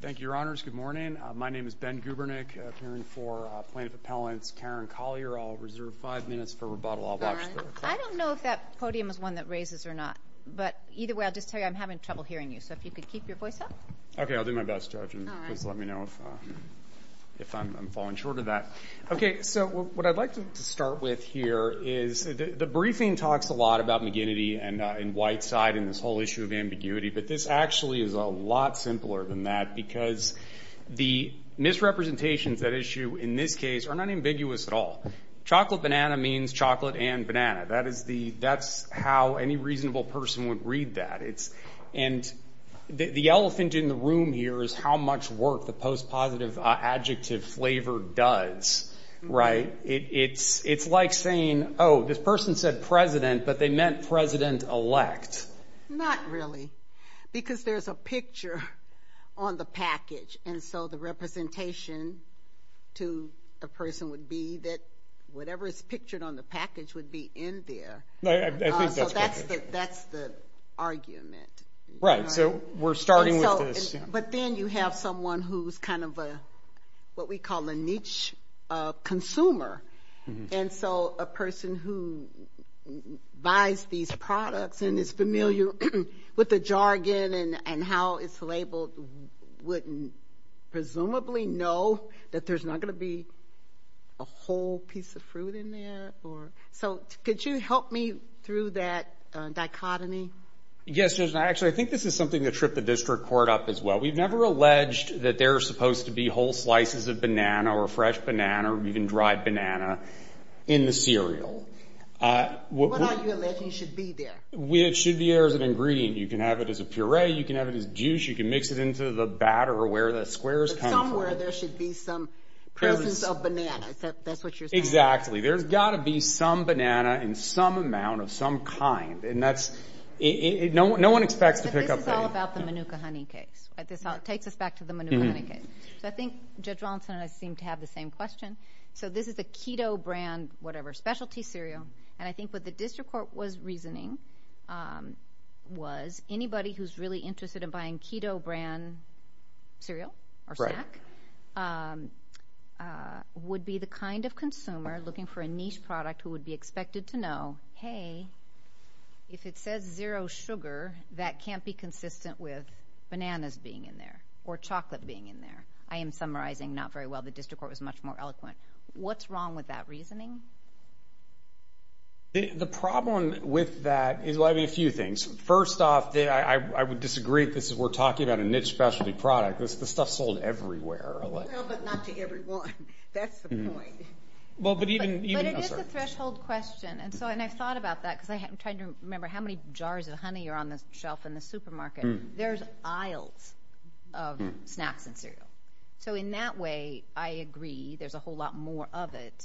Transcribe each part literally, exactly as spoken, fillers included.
Thank you, Your Honors. Good morning. Uh, my name is Ben Gubernick, uh, appearing for uh, Plaintiff Appellants Karen Collier. I'll reserve five minutes for rebuttal. I'll watch right. the clock. I don't know if that podium is one that raises or not, but either way, I'll just tell you I'm having trouble hearing you. So if you could keep your voice up. Okay, I'll do my best, Judge, and All right. please let me know if uh, if I'm, I'm falling short of that. Okay, so what I'd like to, to start with here is the, the briefing talks a lot about McGinnity and, uh, and Whiteside and this whole issue of ambiguity, but this actually is a lot simpler than that because the misrepresentations at issue in this case are not ambiguous at all. Chocolate banana means chocolate and banana. That is the that's how any reasonable person would read that. It's and the, the elephant in the room here is how much work the post-positive uh, adjective flavor does, mm-hmm. right? It, it's it's like saying, oh, this person said president, but they meant president-elect. Not really, because there's a picture on the package, and so the representation to a person would be that whatever is pictured on the package would be in there. I, I think uh, that's so that's correct. the that's the argument. Right. Right. So we're starting and with so, this. and, yeah. But then you have someone who's kind of a what we call a niche uh, consumer, mm-hmm. and so a person who buys these products and is familiar with the jargon and, and how it's labeled wouldn't presumably know that there's not going to be a whole piece of fruit in there. Or so could you help me through that uh, dichotomy? Yes, Judge. Actually, I think this is something that tripped the district court up as well. We've never alleged that there are supposed to be whole slices of banana or fresh banana or even dried banana in the cereal. Uh, what, what are you alleging should be there? We, it should be there as an ingredient. You can have it as a puree. You can have it as juice. You can mix it into the batter or where the squares but come somewhere from. Somewhere there should be some presence There's, of banana. Is that, that's what you're saying? Exactly. There's got to be some banana in some amount of some kind, and that's it, it, it, no, no one expects but to pick up. This is all about the Manuka honey case. Right? This all, takes us back to the Manuka mm-hmm. honey case. So I think Judge Rawlinson and I seem to have the same question. So this is a keto brand, whatever, specialty cereal. And I think what the district court was reasoning um, was anybody who's really interested in buying keto brand cereal or right. snack um, uh, would be the kind of consumer looking for a niche product who would be expected to know, hey, if it says zero sugar, that can't be consistent with bananas being in there or chocolate being in there. I am summarizing not very well. The district court was much more eloquent. What's wrong with that reasoning? The, the problem with that is, well, I mean, a few things. First off, the, I, I would disagree if this is, we're talking about a niche specialty product. This, this stuff's sold everywhere. Well, but not to everyone. That's the mm-hmm. point. Well, but even... But, even, but it oh, is sorry. a threshold question. And so, and I've thought about that because I'm trying to remember how many jars of honey are on the shelf in the supermarket. Mm. There's aisles of mm. snacks and cereal. So in that way, I agree. There's a whole lot more of it.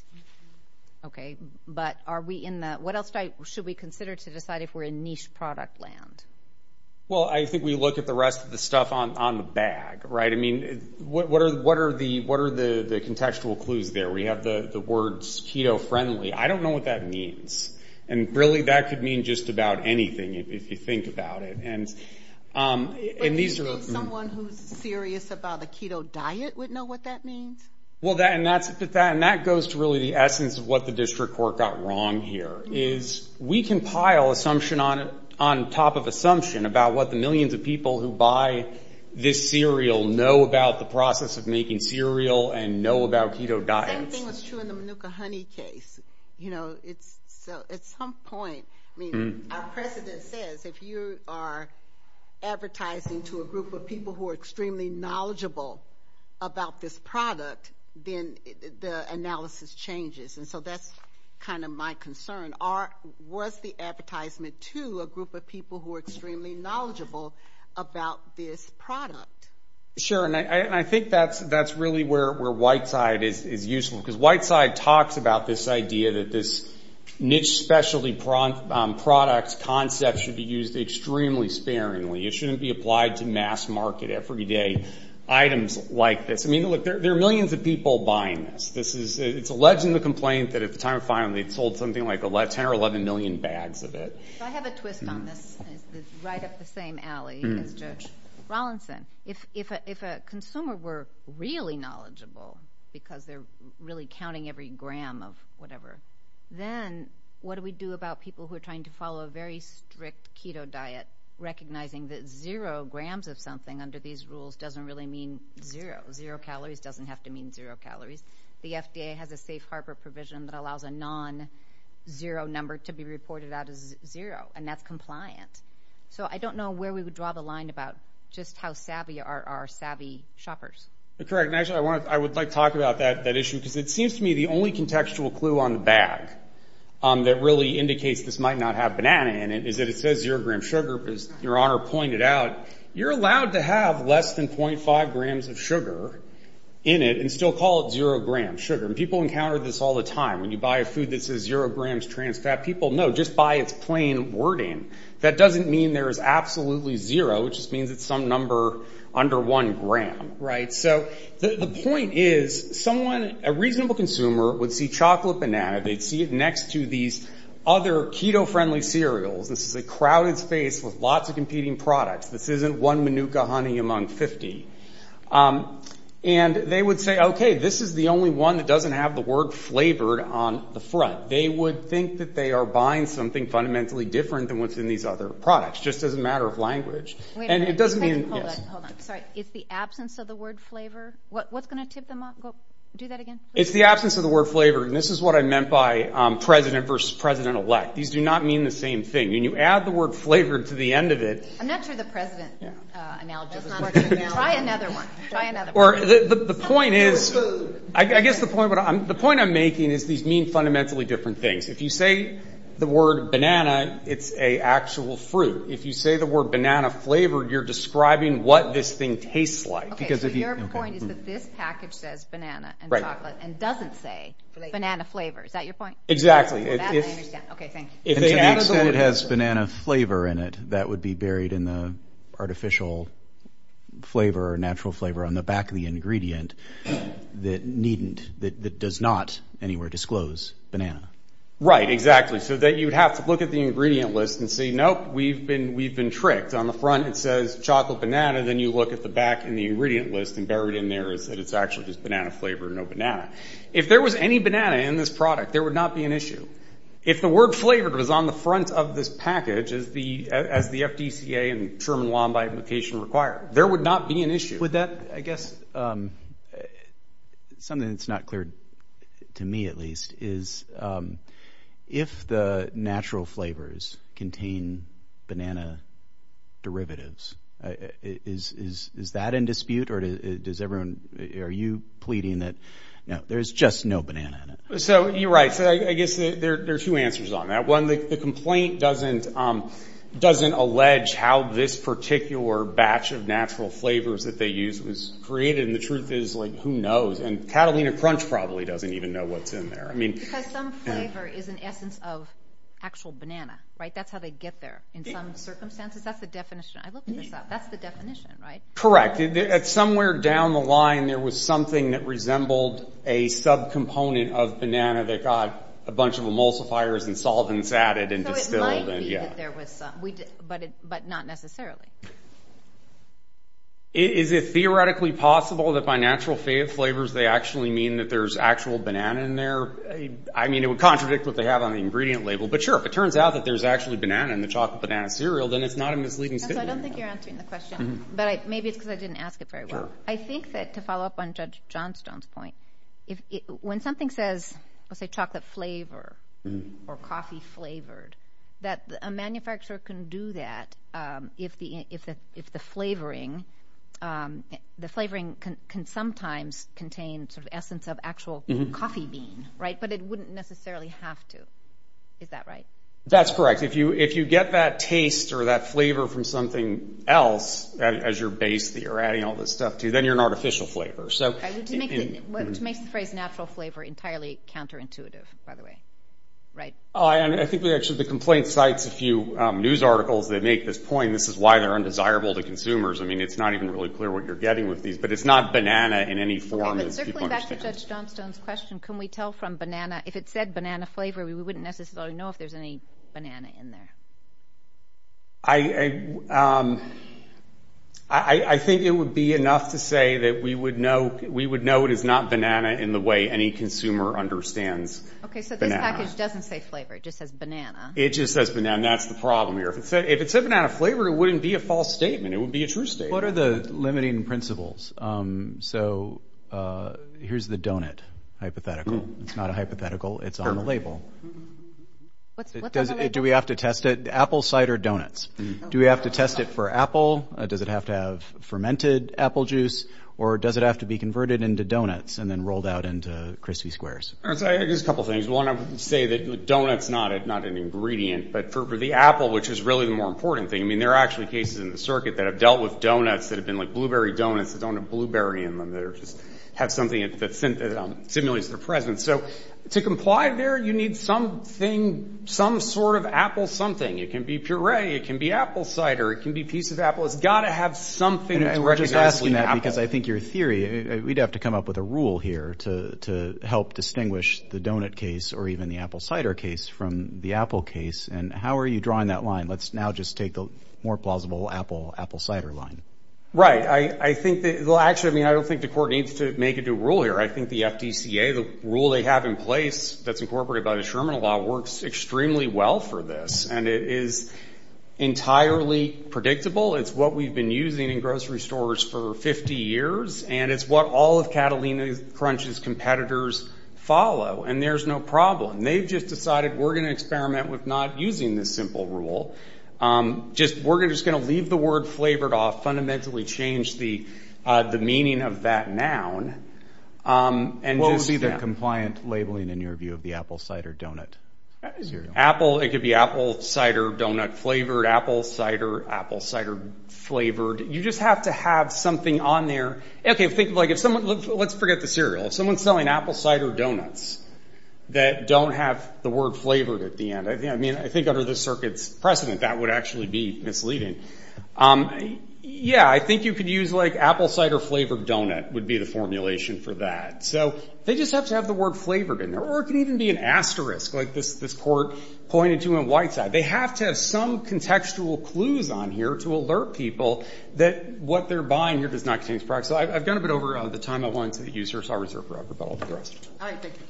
Okay, but are we in the, what else do I, should we consider to decide if we're in niche product land? Well, I think we look at the rest of the stuff on, on the bag, right? I mean, what, what are what are the what are the, the contextual clues there? We have the, the words keto friendly. I don't know what that means, and really that could mean just about anything if, if you think about it. And um, but and do these you are think someone who's serious about a keto diet would know what that means? Well, that and that's but that and that goes to really the essence of what the district court got wrong here. Mm-hmm. Is we can pile assumption on on top of assumption about what the millions of people who buy this cereal know about the process of making cereal and know about keto diets. Same thing was true in the Manuka honey case. You know, it's so at some point. I mean, mm-hmm. our precedent says if you are advertising to a group of people who are extremely knowledgeable about this product, then the analysis changes. And so that's kind of my concern. Are, was the advertisement to a group of people who are extremely knowledgeable about this product? Sure, and I, and I think that's that's really where, where Whiteside is, is useful, because Whiteside talks about this idea that this niche specialty pro, um, product concept should be used extremely sparingly. It shouldn't be applied to mass market everyday items like this. I mean, look, there, there are millions of people buying this. This is, it's alleged in the complaint that at the time of filing they'd sold something like ten or eleven million bags of it. So I have a twist mm-hmm. on this. It's right up the same alley mm-hmm. as Judge Rawlinson, if, if, a, if a consumer were really knowledgeable because they're really counting every gram of whatever, then what do we do about people who are trying to follow a very strict keto diet, recognizing that zero grams of something under these rules doesn't really mean zero. Zero calories doesn't have to mean zero calories. The F D A has a safe harbor provision that allows a non-zero number to be reported out as zero, and that's compliant. So I don't know where we would draw the line about just how savvy are our savvy shoppers. Correct. And actually, I, want to, I would like to talk about that, that issue because it seems to me the only contextual clue on the bag um, that really indicates this might not have banana in it is that it says zero gram sugar. As Your Honor pointed out, you're allowed to have less than zero point five grams of sugar in it and still call it zero gram sugar. And people encounter this all the time. When you buy a food that says zero grams trans fat, people know just by its plain wording. That doesn't mean there is absolutely zero. It just means it's some number under one gram, right? So the, the point is someone, a reasonable consumer would see chocolate banana. They'd see it next to these other keto-friendly cereals. This is a crowded space with lots of competing products. This isn't one Manuka honey among fifty. Um, And they would say, okay, this is the only one that doesn't have the word flavored on the front. They would think that they are buying something fundamentally different than what's in these other products, just as a matter of language. Wait a and minute. it doesn't mean, hold yes. on, hold on. Sorry, it's the absence of the word flavor. What, what's going to tip them off? Go, do that again, please. It's the absence of the word flavored, and this is what I meant by um, president versus president-elect. These do not mean the same thing. When you add the word flavored to the end of it. I'm not sure the president Yeah. uh, analogy was not working. an analogy. Try another one. Try another Or one. the, the, the point is, I, I guess the point, what I'm, the point I'm making is these mean fundamentally different things. If you say the word banana, it's a actual fruit. If you say the word banana flavored, you're describing what this thing tastes like. Okay, because so if you- your okay. point is that this package says banana and Right. chocolate and doesn't say banana flavor. Is that your point? Exactly. Well, If- that if- I understand. Okay, thank you. If And they to the added extent word- it has banana flavor in it, that would be buried in the artificial flavor or natural flavor on the back of the ingredient that needn't, that, that does not anywhere disclose banana. Right, exactly. So that you'd have to look at the ingredient list and say, nope, we've been we've been tricked. On the front it says chocolate banana, then you look at the back in the ingredient list and buried in there is that it's actually just banana flavored, no banana. If there was any banana in this product, there would not be an issue. If the word flavored was on the front of this package as the as the F D C A and Sherman law by implication require, there would not be an issue. Would that, I guess, um, something that's not clear to me at least is um, if the natural flavors contain banana derivatives, uh, is is is that in dispute, or does, does everyone? Are you pleading that no, there's just no banana in it? So you're right. So I, I guess there there are two answers on that. One, the, the complaint doesn't. Um, doesn't allege how this particular batch of natural flavors that they use was created, and the truth is, like, who knows? And Catalina Crunch probably doesn't even know what's in there. I mean, Because some flavor is an essence of actual banana, right? That's how they get there. In some circumstances, that's the definition. I looked this up. That's the definition, right? correct. It, it, somewhere down the line, there was something that resembled a subcomponent of banana that got a bunch of emulsifiers and solvents added and So distilled. it might and be yeah. that there was some, we did, but it, but not necessarily. Is it theoretically possible that by natural flavors they actually mean that there's actual banana in there? I mean, it would contradict what they have on the ingredient label. But sure, if it turns out that there's actually banana in the chocolate banana cereal, then it's not a misleading And so statement. I don't think you're answering the question, but I, maybe it's because I didn't ask it very well. Sure. I think that to follow up on Judge Johnstone's point, if it, when something says, let's say chocolate flavor or coffee flavored, that a manufacturer can do that um, if the if the if the flavoring um, the flavoring can, can sometimes contain sort of essence of actual coffee bean, right? But it wouldn't necessarily have to. Is that right? That's correct. If you if you get that taste or that flavor from something else as, as your base that you're adding all this stuff to, then you're an artificial flavor. So Right, which, makes in- it, which makes the phrase natural flavor entirely counterintuitive, by the way, right? Oh, I, I think we actually, the complaint cites a few um, news articles that make this point. This is why they're undesirable to consumers. I mean, it's not even really clear what you're getting with these, but it's not banana in any form Okay, but as people circling back to understand. Judge Johnstone's question, can we tell from banana, if it said banana flavor, we wouldn't necessarily know if there's any banana in there? I, I um, I, I think it would be enough to say that we would know we would know it is not banana in the way any consumer understands. Okay, so this banana. package doesn't say flavor; it just says banana. It just says banana. That's the problem here. If it said if it said banana flavor, it wouldn't be a false statement. It would be a true statement. What are the limiting principles? Um, so uh, here's the donut hypothetical. Mm. It's not a hypothetical. It's on the label. What's, what's Does, on the label? Do we have to test it? Apple cider donuts. Mm. Do we have to test it for apple? Uh, does it have to have fermented apple juice? Or does it have to be converted into donuts and then rolled out into crispy squares? So I guess a couple things. One, I would say that donut's not a, not an ingredient, but for, for the apple, which is really the more important thing, I mean, there are actually cases in the circuit that have dealt with donuts that have been like blueberry donuts that don't have blueberry in them, that are just have something that, that, that um, simulates their presence. So to comply there, you need something, some sort of apple something. It can be puree, it can be apple cider, it can be piece of apple. It's got to have something. And, that's and we're just asking that apple. Because I think your theory, we'd have to come up with a rule here to to help distinguish the donut case or even the apple cider case from the apple case. And how are you drawing that line? Let's now just take the more plausible apple apple cider line. Right. I, I think that, well, actually, I mean, I don't think the court needs to make a new rule here. I think the F D C A, the rule they have in place that's incorporated by the Sherman Law, works extremely well for this. And it is entirely predictable. It's what we've been using in grocery stores for fifty years. And it's what all of Catalina Crunch's competitors follow. And there's no problem. They've just decided we're going to experiment with not using this simple rule. Um, just we're just going to leave the word flavored off, fundamentally change the uh, the meaning of that noun. Um, and what just, would be the yeah. compliant labeling in your view of the apple cider donut cereal? Apple, it could be apple cider donut flavored, apple cider, apple cider flavored. You just have to have something on there. Okay, think like if someone, let's forget the cereal. If someone's selling apple cider donuts that don't have the word flavored at the end. I think, I mean, I think under this circuit's precedent, that would actually be misleading. Um, yeah, I think you could use like apple cider flavored donut would be the formulation for that. So they just have to have the word flavored in there, or it could even be an asterisk like this, this court pointed to in Whiteside. They have to have some contextual clues on here to alert people that what they're buying here does not contain this product. So I've, I've gone a bit over uh, the time I wanted to use here, so I'll reserve for rebuttal for the rest. All right, thank you.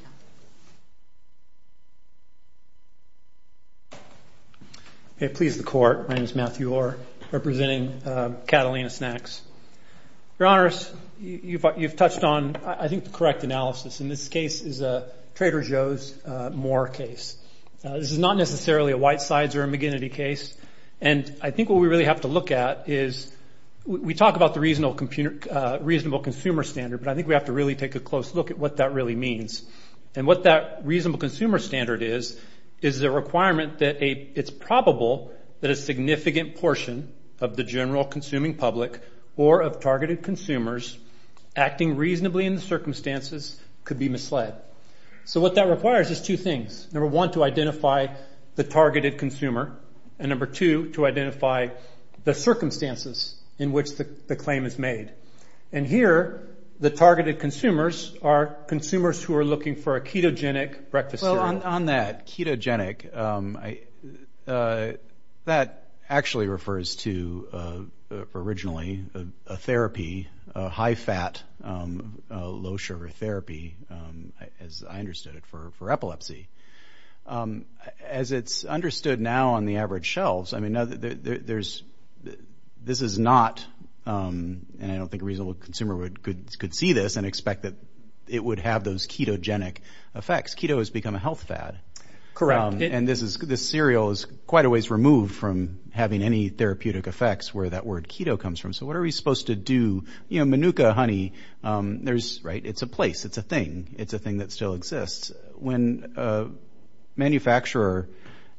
May it please the court. My name is Matthew Orr, representing uh, Catalina Snacks. Your Honors, you've, you've touched on, I think, the correct analysis. In this case is a Trader Joe's uh, Moore case. Uh, this is not necessarily a Whitesides or a McGinnity case. And I think what we really have to look at is we, we talk about the reasonable, computer, uh, reasonable consumer standard, but I think we have to really take a close look at what that really means. And what that reasonable consumer standard is, is a requirement that a, it's probable that a significant portion of the general consuming public or of targeted consumers acting reasonably in the circumstances could be misled. So what that requires is two things. Number one, to identify the targeted consumer, and number two, to identify the circumstances in which the, the claim is made. And here, the targeted consumers are consumers who are looking for a ketogenic breakfast well, cereal. Well, on, on that, ketogenic, um, I, uh, that actually refers to uh, uh, originally a, a therapy, a high-fat, um, uh, low-sugar therapy, um, as I understood it, for, for epilepsy. Um, as it's understood now on the average shelves, I mean, there, there, there's this is not. Um, and I don't think a reasonable consumer would could, could see this and expect that it would have those ketogenic effects. Keto has become a health fad. Correct. Um, it, and this is this cereal is quite a ways removed from having any therapeutic effects where that word keto comes from. So what are we supposed to do? You know, Manuka honey, um, there's, right, it's a place, it's a thing. It's a thing that still exists. When a manufacturer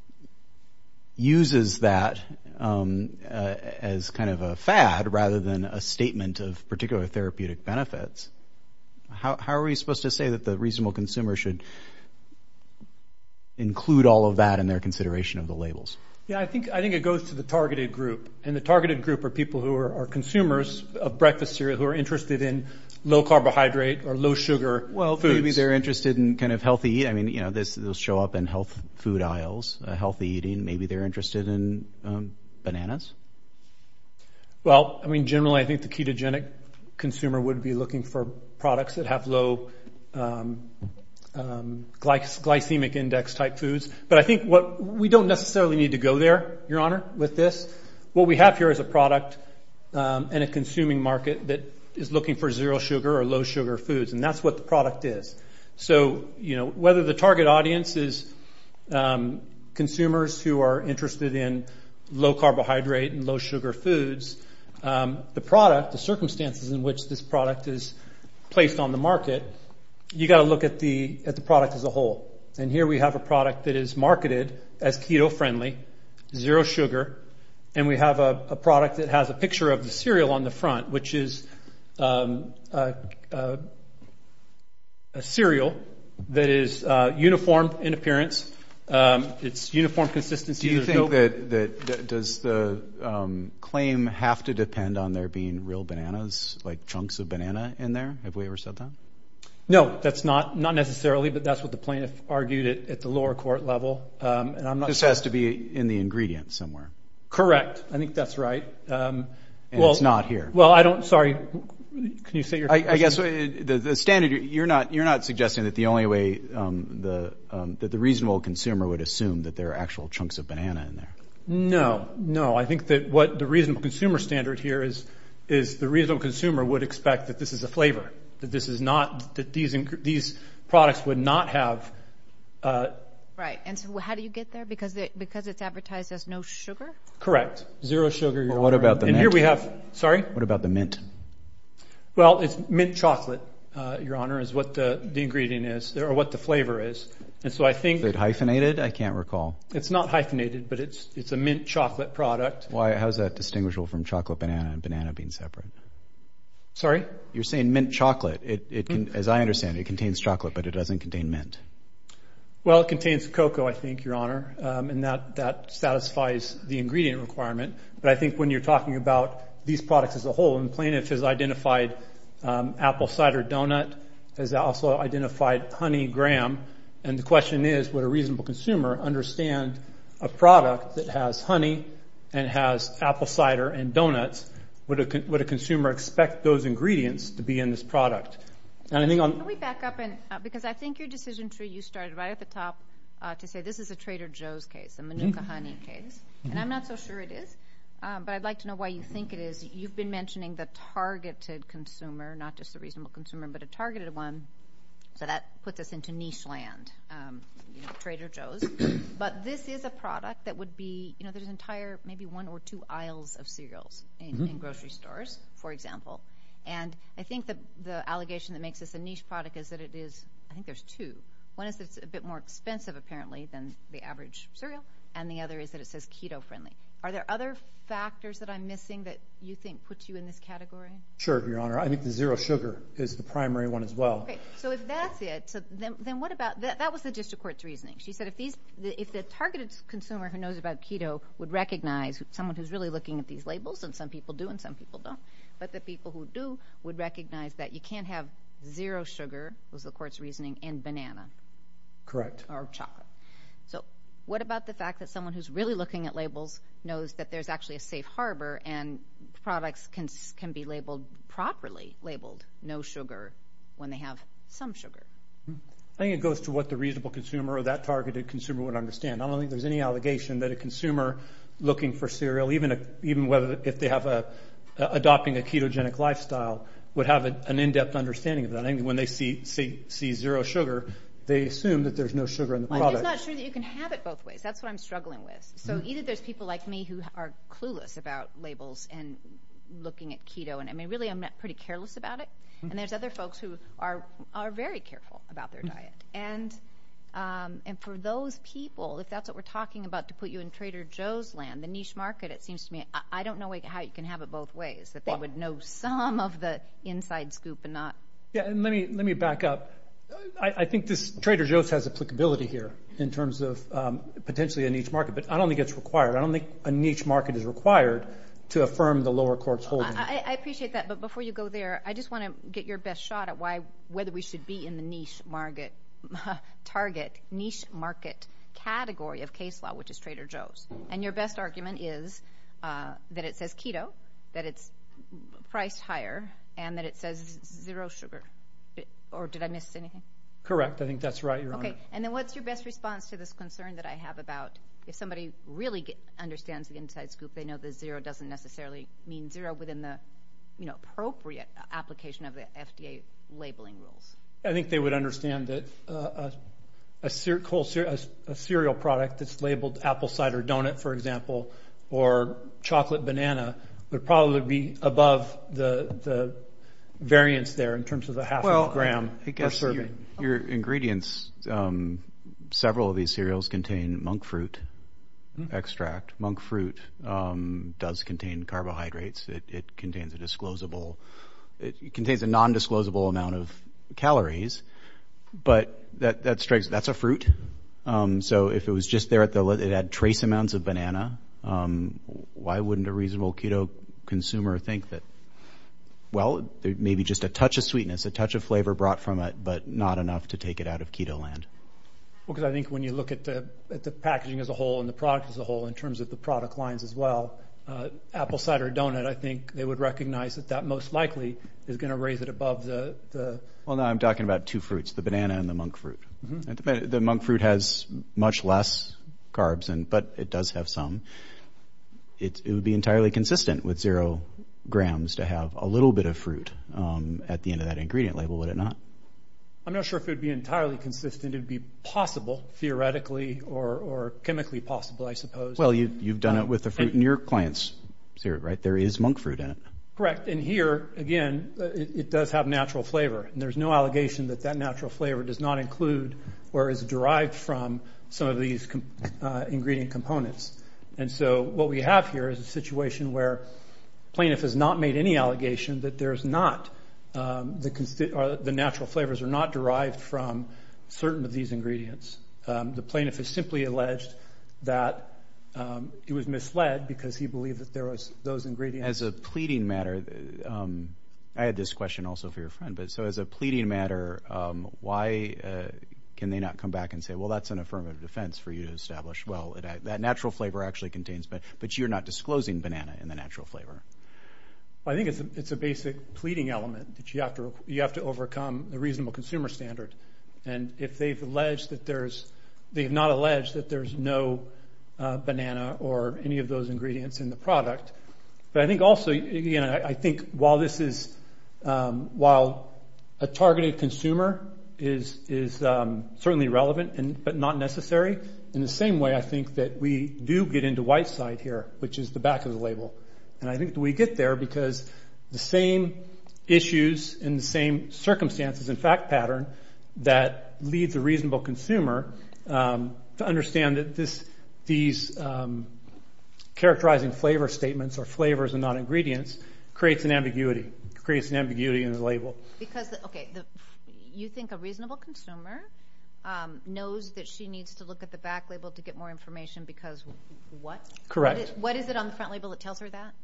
uses that Um, uh, as kind of a fad rather than a statement of particular therapeutic benefits, how, how are we supposed to say that the reasonable consumer should include all of that in their consideration of the labels? Yeah, I think I think it goes to the targeted group, and the targeted group are people who are, are consumers of breakfast cereal who are interested in low carbohydrate or low sugar well, foods. Maybe they're interested in kind of healthy eating. I mean, you know, this they'll show up in health food aisles, uh, healthy eating. Maybe they're interested in um, bananas. Well, I mean, generally, I think the ketogenic consumer would be looking for products that have low um, um, glyc- glycemic index type foods. But I think what we don't necessarily need to go there, Your Honor, with this. What we have here is a product um, and a consuming market that is looking for zero sugar or low sugar foods, and that's what the product is. So, you know, whether the target audience is um, consumers who are interested in low carbohydrate and low sugar foods, um, the product, the circumstances in which this product is placed on the market, you got to look at the at the product as a whole. And here we have a product that is marketed as keto friendly, zero sugar, and we have a, a product that has a picture of the cereal on the front, which is um, a, a, a cereal that is uh, uniform in appearance. Um, it's uniform consistency. Do you There's think no... that, that, that does the um, claim have to depend on there being real bananas, like chunks of banana in there? Have we ever said that? No, that's not not necessarily, but that's what the plaintiff argued at, at the lower court level. Um, and I'm not. This sure. has to be in the ingredient somewhere. Correct. I think that's right. Um, and well, it's not here. Well, I don't. Sorry. Can you say your? I, I guess the, the standard. You're not. You're not suggesting that the only way um, the um, that the reasonable consumer would assume that there are actual chunks of banana in there. No, no. I think that what the reasonable consumer standard here is is the reasonable consumer would expect that this is a flavor, that this is not that these these products would not have. Uh, Right. And so how do you get there? Because it, because it's advertised as no sugar? Correct. Zero sugar. Well, what about the and mint? here we have. Sorry. What about the mint? Well, it's mint chocolate, uh, Your Honor, is what the, the ingredient is, or what the flavor is. And so I think... Is it hyphenated? I can't recall. It's not hyphenated, but it's it's a mint chocolate product. Why? How's that distinguishable from chocolate banana and banana being separate? Sorry? You're saying mint chocolate. It, it can, mm. as I understand it, it contains chocolate, but it doesn't contain mint. Well, it contains cocoa, I think, Your Honor, um, and that, that satisfies the ingredient requirement. But I think when you're talking about these products as a whole, and the plaintiff has identified um, apple cider donut, has also identified honey graham, and the question is, would a reasonable consumer understand a product that has honey and has apple cider and donuts? Would a, would a consumer expect those ingredients to be in this product? And I think on... Can we back up? and uh, Because I think your decision tree, you started right at the top uh, to say this is a Trader Joe's case, a Manuka mm-hmm. honey case. Mm-hmm. And I'm not so sure it is. Um, but I'd like to know why you think it is. You've been mentioning the targeted consumer, not just the reasonable consumer, but a targeted one. So that puts us into niche land, um, you know, Trader Joe's. But this is a product that would be, you know, there's entire maybe one or two aisles of cereals in, mm-hmm. in grocery stores, for example. And I think the the allegation that makes this a niche product is that it is, I think there's two. One is that it's a bit more expensive, apparently, than the average cereal, and the other is that it says keto-friendly. Are there other factors that I'm missing that you think puts you in this category? Sure, Your Honor. I think the zero sugar is the primary one as well. Okay, so if that's it, so then, then what about that? That was the district court's reasoning. She said if these, if the targeted consumer who knows about keto would recognize someone who's really looking at these labels, and some people do and some people don't, but the people who do would recognize that you can't have zero sugar, was the court's reasoning, and banana. Correct. Or chocolate. So what about the fact that someone who's really looking at labels knows that there's actually a safe harbor and products can can be labeled properly, labeled no sugar when they have some sugar? I think it goes to what the reasonable consumer or that targeted consumer would understand. I don't think there's any allegation that a consumer looking for cereal, even a, even whether if they have a, a adopting a ketogenic lifestyle, would have a, an in-depth understanding of that. I think when they see see, see zero sugar, they assume that there's no sugar in the well, product. I'm just not sure that you can have it both ways. That's what I'm struggling with. So mm-hmm. either there's people like me who are clueless about labels and looking at keto, and I mean, really, I'm not pretty careless about it. Mm-hmm. And there's other folks who are are very careful about their mm-hmm. diet. And um, and for those people, if that's what we're talking about, to put you in Trader Joe's land, the niche market, it seems to me, I, I don't know how you can have it both ways. That they well, would know some of the inside scoop and not. Yeah, and let me let me back up. I, I think this Trader Joe's has applicability here in terms of um, potentially a niche market, but I don't think it's required. I don't think a niche market is required to affirm the lower court's holding. I, I appreciate that, but before you go there, I just want to get your best shot at why whether we should be in the niche market, target niche market category of case law, which is Trader Joe's. And your best argument is uh, that it says keto, that it's priced higher and that it says zero sugar. Or did I miss anything? Correct. I think that's right, Your Honor. Okay. And then what's your best response to this concern that I have about if somebody really get, understands the inside scoop, they know that zero doesn't necessarily mean zero within the, you know, appropriate application of the F D A labeling rules? I think they would understand that uh, a, a, cer- whole cer- a, a cereal product that's labeled apple cider donut, for example, or chocolate banana would probably be above the the variance there in terms of the half well, of a gram I, I guess per serving. Your, your ingredients, um, several of these cereals contain monk fruit mm-hmm. extract. Monk fruit um, does contain carbohydrates. It, it contains a disclosable, it contains a non-disclosable amount of calories, but that that strikes that's a fruit. Um, so if it was just there at the, it had trace amounts of banana. Um, why wouldn't a reasonable keto consumer think that? Well, there may be just a touch of sweetness, a touch of flavor brought from it, but not enough to take it out of keto land. Well, because I think when you look at the at the packaging as a whole and the product as a whole, in terms of the product lines as well, uh, apple cider donut, I think they would recognize that that most likely is going to raise it above the, the. Well, no, I'm talking about two fruits, the banana and the monk fruit. Mm-hmm. The, the monk fruit has much less carbs, and but it does have some. It, it would be entirely consistent with zero grams to have a little bit of fruit um, at the end of that ingredient label, would it not? I'm not sure if it would be entirely consistent. It would be possible, theoretically or, or chemically possible, I suppose. Well, you, you've done um, it with the fruit in your client's cereal, right? There is monk fruit in it. Correct. And here, again, it, it does have natural flavor. And there's no allegation that that natural flavor does not include or is derived from some of these com- uh, ingredient components. And so what we have here is a situation where plaintiff has not made any allegation that there's not um, the, consti- or the natural flavors are not derived from certain of these ingredients. Um, the plaintiff has simply alleged that um, he was misled because he believed that there was those ingredients. As a pleading matter, um, I had this question also for your friend, but so as a pleading matter, um, why uh, can they not come back and say, well, that's an affirmative defense for you to establish, well, it, that natural flavor actually contains, but, but you're not disclosing banana in the natural flavor? I think it's a, it's a basic pleading element that you have to you have to overcome the reasonable consumer standard. And if they've alleged that there's, they have not alleged that there's no uh, banana or any of those ingredients in the product. But I think also, again, I, I think while this is, um, while a targeted consumer is is um, certainly relevant and but not necessary, in the same way I think that we do get into white side here, which is the back of the label. And I think that we get there because the same issues and the same circumstances and fact pattern that leads a reasonable consumer um, to understand that this, these um, characterizing flavor statements or flavors and not ingredients creates an ambiguity, creates an ambiguity in the label. Because, the, okay, the, you think a reasonable consumer Um, knows that she needs to look at the back label to get more information because what? Correct. What is, what is it on the front label that tells her that?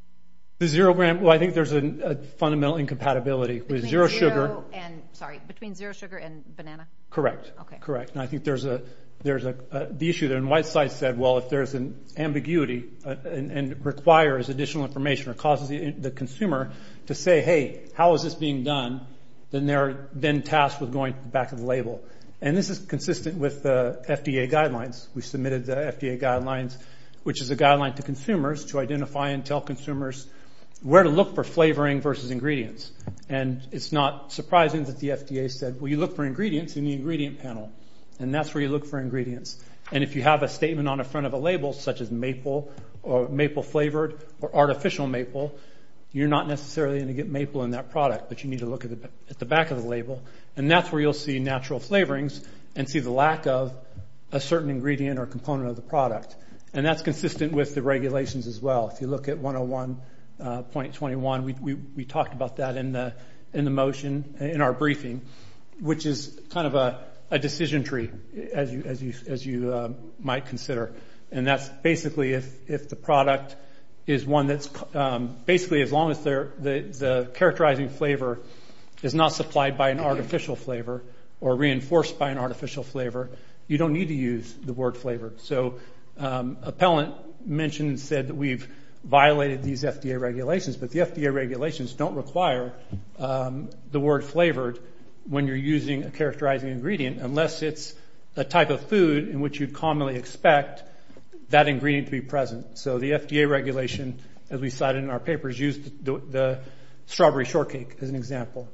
The zero gram, well, I think there's a, a fundamental incompatibility Between with zero, zero sugar. And, sorry, between zero sugar and banana? Correct. Okay. Correct. And I think there's a, there's a, uh, the issue there, and Whiteside said, well, if there's an ambiguity uh, and, and requires additional information or causes the, the consumer to say, hey, how is this being done? Then they're then tasked with going to the back of the label. And this is consistent with the F D A guidelines. We submitted the F D A guidelines, which is a guideline to consumers to identify and tell consumers where to look for flavoring versus ingredients. And it's not surprising that the F D A said, well, you look for ingredients in the ingredient panel. And that's where you look for ingredients. And if you have a statement on the front of a label, such as maple or maple flavored or artificial maple, you're not necessarily going to get maple in that product, but you need to look at the, at the back of the label. And that's where you'll see natural flavorings and see the lack of a certain ingredient or component of the product. And that's consistent with the regulations as well. If you look at one oh one point twenty-one, we, we, we talked about that in the, in the motion, in our briefing, which is kind of a, a decision tree, as you, as you, as you uh, might consider. And that's basically if, if the product is one that's um, basically as long as the, the characterizing flavor is not supplied by an artificial flavor or reinforced by an artificial flavor, you don't need to use the word flavored. So um, appellant mentioned and said that we've violated these F D A regulations, but the F D A regulations don't require um, the word flavored when you're using a characterizing ingredient unless it's a type of food in which you'd commonly expect that ingredient to be present. So the F D A regulation, as we cited in our papers, used the, the strawberry shortcake as an example.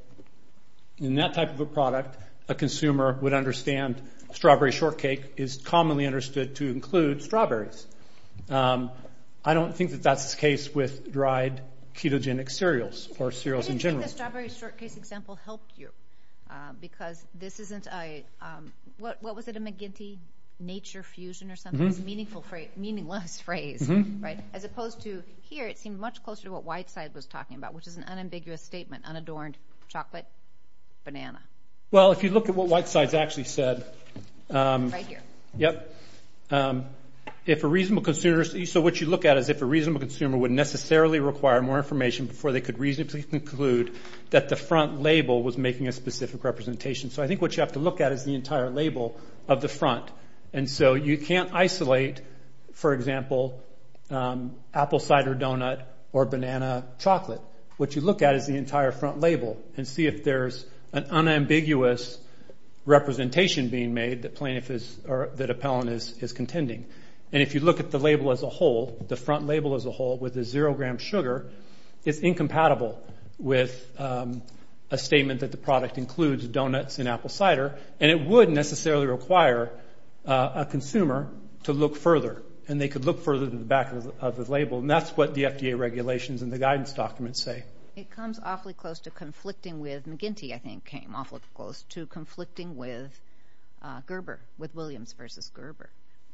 In that type of a product, a consumer would understand strawberry shortcake is commonly understood to include strawberries. Um, I don't think that that's the case with dried ketogenic cereals or cereals in general. I didn't think the strawberry shortcake example helped you uh, because this isn't a, um, what, what was it, a McGinty nature fusion or something? Mm-hmm. It's a meaningful phrase, meaningless phrase, mm-hmm. right? As opposed to here, it seemed much closer to what Whiteside was talking about, which is an unambiguous statement, unadorned chocolate banana. Well, if you look at what Whiteside's actually said. Um, right here. Yep. Um, if a reasonable consumer, so what you look at is if a reasonable consumer would necessarily require more information before they could reasonably conclude that the front label was making a specific representation. So I think what you have to look at is the entire label of the front. And so you can't isolate, for example, um, apple cider donut or banana chocolate. What you look at is the entire front label and see if there's an unambiguous representation being made that plaintiff is, or that appellant is, is contending. And if you look at the label as a whole, the front label as a whole, with the zero gram sugar, it's incompatible with um, a statement that the product includes donuts and apple cider, and it would necessarily require uh, a consumer to look further, and they could look further to the back of the, of the label, and that's what the F D A regulations and the guidance documents say. It comes awfully close to conflicting with McGinty, I think, came awfully close to conflicting with uh, Gerber, with Williams versus Gerber,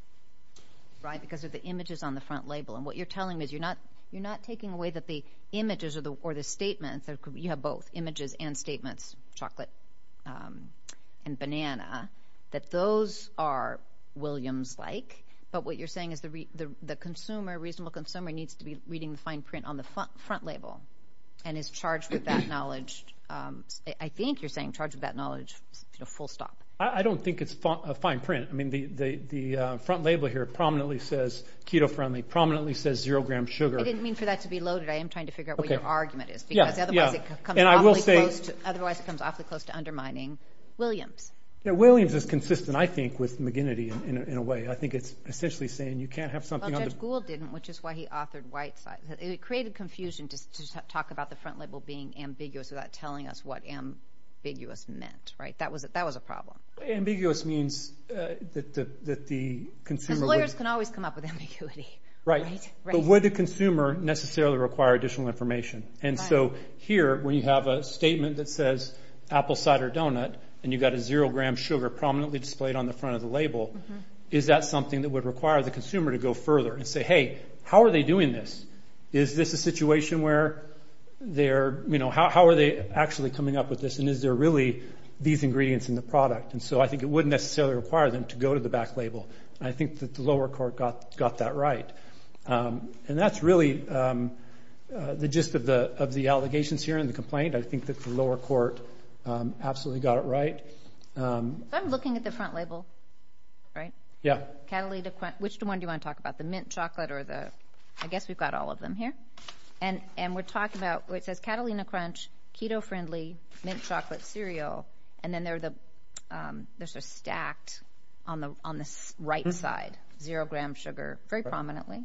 right? Because of the images on the front label. And what you're telling me is you're not you're not taking away that the images or the or the statements, you have both images and statements, chocolate um, and banana, that those are Williams-like. But what you're saying is the, re, the the consumer, reasonable consumer, needs to be reading the fine print on the front, front label. And is charged with that knowledge. Um, I think you're saying charged with that knowledge, you know, full stop. I, I don't think it's fa- a fine print. I mean, the the, the uh, front label here prominently says keto friendly, prominently says zero gram sugar. I didn't mean for that to be loaded. I am trying to figure out okay. what your argument is, because yeah, otherwise yeah. it comes and awfully I will say, close to. Otherwise, it comes awfully close to undermining Williams. Yeah, Williams is consistent, I think, with McGinty in, in, a, in a way. I think it's essentially saying you can't have something well, on Judge the... Gould didn't, which is why he authored Whiteside. It created confusion to, to talk about the front label being ambiguous without telling us what ambiguous meant, right? That was a, that was a problem. Ambiguous means uh, that, the, that the consumer... Because lawyers would, can always come up with ambiguity. Right. Right, right. But would the consumer necessarily require additional information? And right. so here, when you have a statement that says apple cider donut, and you've got a zero gram sugar prominently displayed on the front of the label, mm-hmm. is that something that would require the consumer to go further and say, hey, how are they doing this? Is this a situation where they're, you know, how, how are they actually coming up with this? And is there really these ingredients in the product? And so I think it wouldn't necessarily require them to go to the back label. And I think that the lower court got, got that right. Um, and that's really um, uh, the gist of the, of the allegations here in the complaint. I think that the lower court Um, absolutely got it right. Um, so I'm looking at the front label, right? Yeah. Catalina, which one do you want to talk about? The mint chocolate or the, I guess we've got all of them here. And and we're talking about, where it says Catalina Crunch, keto-friendly mint chocolate cereal, and then they're the, um, they're sort of stacked on the on the right mm-hmm. side. Zero gram sugar, very right. prominently,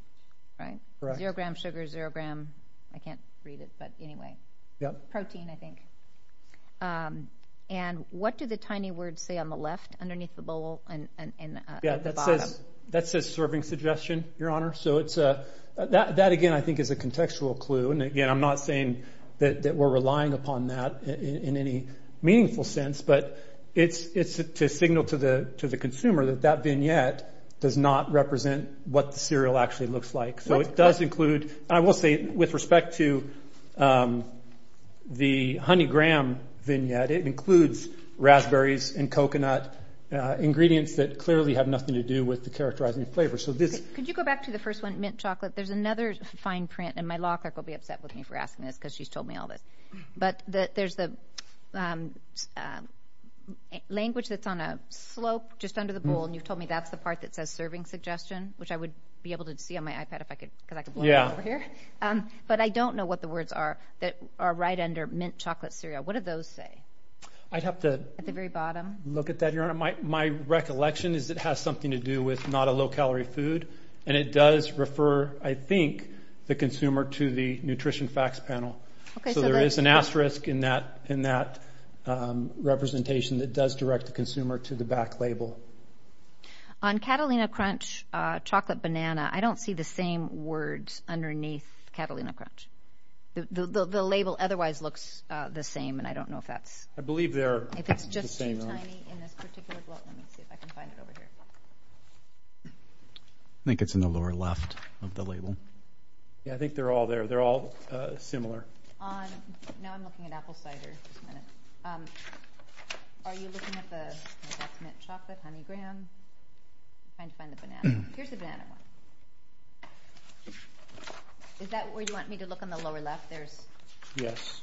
right? Correct. Zero gram sugar, zero gram, I can't read it, but anyway. Yep. Protein, I think. Um, and what do the tiny words say on the left, underneath the bowl, and and, and uh, yeah, at the that bottom? says that says serving suggestion, Your Honor. So it's a that that again I think is a contextual clue. And again, I'm not saying that that we're relying upon that in, in any meaningful sense, but it's it's to signal to the to the consumer that that vignette does not represent what the cereal actually looks like. So what, it does what? include. And I will say, with respect to um, the Honey Graham vignette, it includes raspberries and coconut, uh, ingredients that clearly have nothing to do with the characterizing flavor. So this. Could, could you go back to the first one, mint chocolate? There's another fine print, and my law clerk will be upset with me for asking this because she's told me all this. But the, there's the um, uh, language that's on a slope just under the bowl, and you've told me that's the part that says serving suggestion, which I would be able to see on my iPad if I could, because I could blow Yeah. it over here. Um, but I don't know what the words are that are right under mint chocolate cereal. What do those say? I'd have to At the very bottom? look at that, Your Honor. My, my recollection is it has something to do with not a low-calorie food, and it does refer, I think, the consumer to the nutrition facts panel. Okay, so so there the- is an asterisk in that in that um, representation that does direct the consumer to the back label. On Catalina Crunch uh, chocolate banana, I don't see the same words underneath Catalina Crunch. The, the, the, the label otherwise looks uh, the same, and I don't know if that's, I believe they're if it's the just same. too Your Honor. tiny in this particular block. Let me see if I can find it over here. I think it's in the lower left of the label. Yeah, I think they're all there. They're all uh, similar. On, now I'm looking at apple cider. Just a minute. Um, are you looking at the, no, that's mint chocolate, honey graham? I'm trying to find the banana. Here's the banana one. Is that where you want me to look on the lower left? There's, Yes.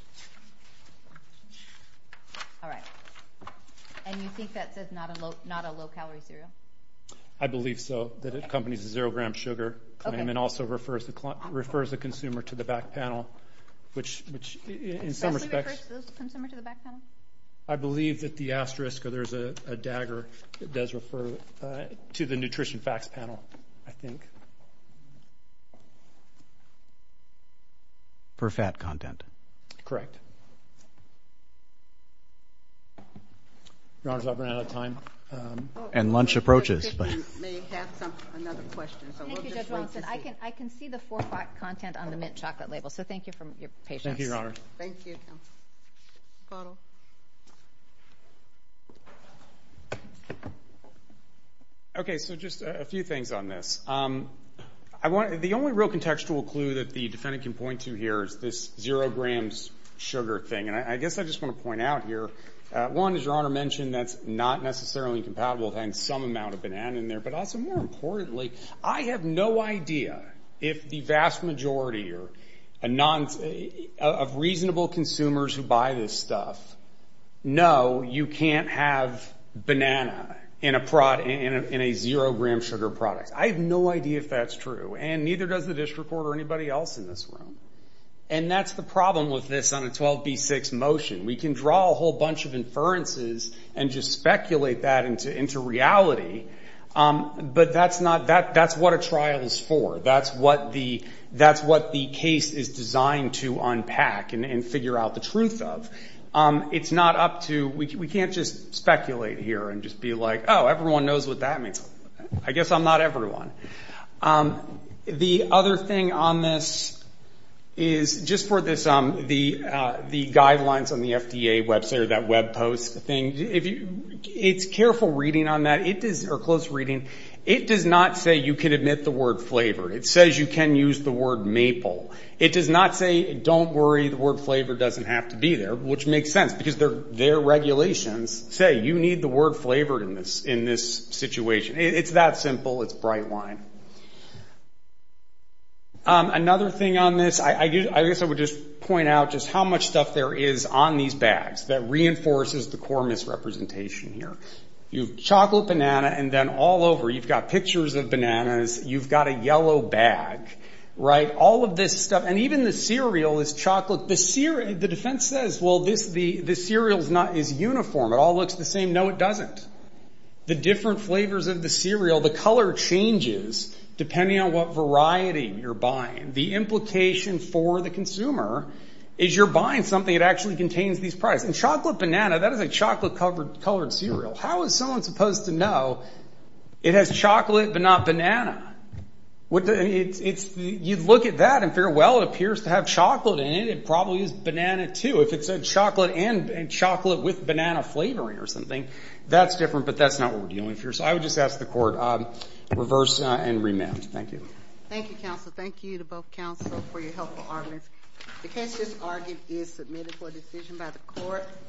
all right. And you think that says not a low, not a low calorie cereal? I believe so, that it accompanies a zero gram sugar claim Okay. and also refers the cl- refers the consumer to the back panel, which which i- in some Especially respects, refers the consumer to the back panel? I believe that the asterisk or there's a, a dagger that does refer uh, to the nutrition facts panel, I think. For fat content. Correct. Your Honors, I've run out of time. Um, And lunch approaches, Judge but- Pickering may have some, another question, so Thank we'll you, just Judge wait Rawlinson. to I see. can, I can see the four fat content on the mint chocolate label, so thank you for your patience. thank you, Your Honor. Thank you, Counsel. Bottle. Okay, so just a, a few things on this. Um, I want the only real contextual clue that the defendant can point to here is this zero grams sugar thing, and I, I guess I just want to point out here. Uh, one, as Your Honor mentioned, that's not necessarily incompatible with having some amount of banana in there, but also more importantly, I have no idea if the vast majority or a non uh, of reasonable consumers who buy this stuff know you can't have banana in a prod in a, in a zero gram sugar product. I have no idea if that's true, and neither does the district court or anybody else in this room. And that's the problem with this on a twelve B six motion. We can draw a whole bunch of inferences and just speculate that into into reality, um, but that's not that. That's what a trial is for. That's what the that's what the case is designed to unpack and, and figure out the truth of. Um, it's not up to we we can't just speculate here and just be like, oh, everyone knows what that means. I guess I'm not everyone. Um, the other thing on this is just for this, um, the uh, the guidelines on the F D A website or that web post thing. If you, it's careful reading on that. It does, or close reading. It does not say you can admit the word flavored. It says you can use the word maple. It does not say don't worry, the word flavored doesn't have to be there, which makes sense because their their regulations say you need the word flavored in this in this situation. It, it's that simple. It's bright line. Um, another thing on this, I, I, I guess I would just point out just how much stuff there is on these bags that reinforces the core misrepresentation here. You've chocolate banana, and then all over you've got pictures of bananas. You've got a yellow bag, right? All of this stuff, and even the cereal is chocolate. The cereal, the defense says, well, this the the cereal's not is uniform. It all looks the same. No, it doesn't. The different flavors of the cereal, the color changes depending on what variety you're buying. The implication for the consumer is you're buying something that actually contains these products. And chocolate banana, that is a chocolate-covered colored cereal. How is someone supposed to know it has chocolate but not banana? What the, it's, it's the, you look at that and figure, well, it appears to have chocolate in it. It probably is banana too. If it said chocolate and, and chocolate with banana flavoring or something, that's different, but that's not what we're dealing with here. So I would just ask the court, um, reverse uh, and remand. Thank you. Thank you, counsel. Thank you to both counsel for your helpful arguments. The case just argued is submitted for decision by the court.